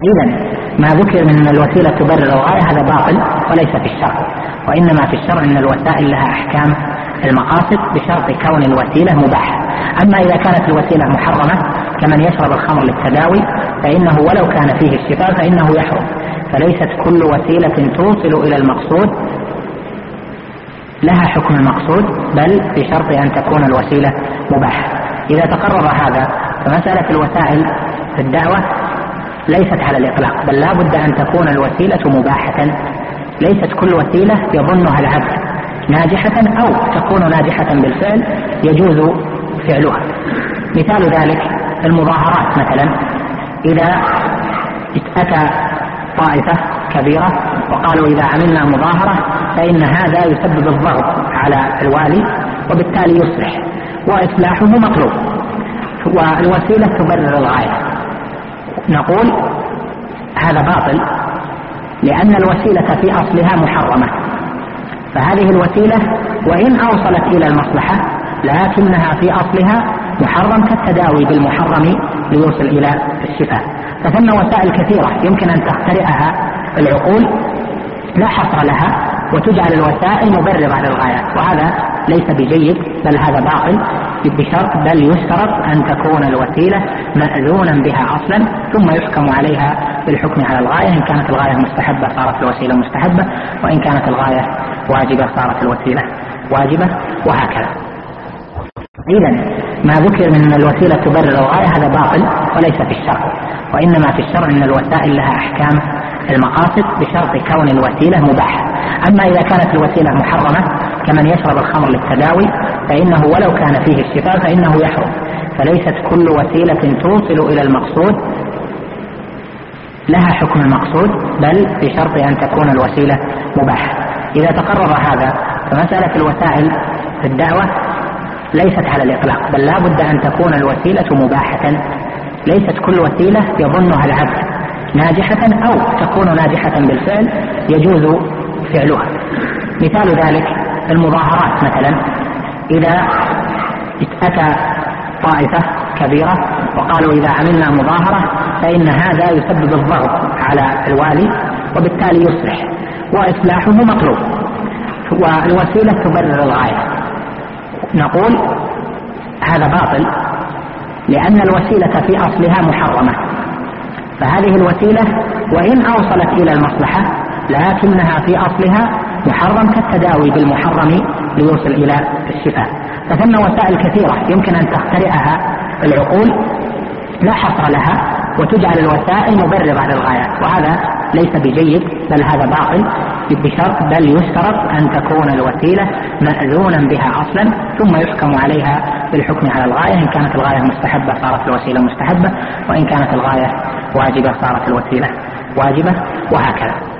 إذن ما ذكر من أن الوسيلة تبرر الغاية هذا باطل وليس في الشرع، وإنما في الشرع أن الوسائل لها أحكام المقاصد بشرط كون الوسيلة مباحة. أما إذا كانت الوسيلة محرمة كمن يشرب الخمر للتداوي فإنه ولو كان فيه الشفاء فإنه يحرم، فليست كل وسيلة توصل إلى المقصود لها حكم المقصود، بل بشرط أن تكون الوسيلة مباحة. إذا تقرر هذا فمسألة الوسائل في الدعوة ليست على الإطلاق، بل لا بد أن تكون الوسيلة مباحة. ليست كل وسيلة يظنها العبد ناجحة أو تكون ناجحة بالفعل يجوز فعلها. مثال ذلك المظاهرات مثلا، إذا أتى طائفة كبيرة وقالوا إذا عملنا مظاهرة فإن هذا يسبب الضغط على الوالي وبالتالي يصلح، وإصلاحه مطلوب، والوسيلة تبرر الغاية، نقول هذا باطل لأن الوسيلة في أصلها محرمة، فهذه الوسيلة وإن أوصلت إلى المصلحة لكنها في أصلها محرم كالتداوي بالمحرم ليوصل إلى الشفاء. فثم وسائل كثيرة يمكن أن تخترعها العقول لا حصر لها وتجعل الوسائل مبررة للغايات، وهذا ليس بجيد بل هذا باطل بشرط، بل يشترط أن تكون الوسيلة مأذونا بها أصلا ثم يحكم عليها بالحكم على الغاية. إن كانت الغاية مستحبة صارت الوسيلة مستحبة، وإن كانت الغاية واجبة صارت الوسيلة واجبة، وهكذا. إذن ما ذكر من أن الوسيلة تبرر الغاية هذا باطل وليس في الشرع، وإنما في الشرع أن الوسائل لها أحكام المقاصد بشرط كون الوسيلة مباحة. أما إذا كانت الوسيلة محرمة كمن يشرب الخمر للتداوي فإنه ولو كان فيه الشفاء فإنه يحرم، فليست كل وسيلة توصل إلى المقصود لها حكم المقصود، بل بشرط أن تكون الوسيلة مباحة. إذا تقرر هذا فمسألة الوسائل في الدعوة ليست على الإطلاق، بل لا بد أن تكون الوسيلة مباحة. ليست كل وسيلة يظنها العبد ناجحة أو تكون ناجحة بالفعل يجوز فعلها. مثال ذلك المظاهرات مثلا، إذا أتى طائفة كبيرة وقالوا إذا عملنا مظاهرة فإن هذا يسبب الضغط على الوالي وبالتالي يصلح، وإصلاحه مطلوب، والوسيلة تبرر الغاية، نقول هذا باطل لأن الوسيلة في أصلها محرمة، فهذه الوسيلة وإن أوصلت إلى المصلحة لكنها في أصلها محرم كالتداوي بالمحرم ليوصل إلى الشفاء. فثم وسائل كثيرة يمكن أن تخترعها العقول لا حصر لها وتجعل الوسائل مبررة للغايات، وهذا ليس بجيد بل هذا باطل بشرط، بل يشترط أن تكون الوسيلة مأذونا بها أصلا ثم يحكم عليها بالحكم على الغاية. إن كانت الغاية مستحبة صارت الوسيلة مستحبة، وإن كانت الغاية واجبة صارت الوسيلة واجبة، وهكذا.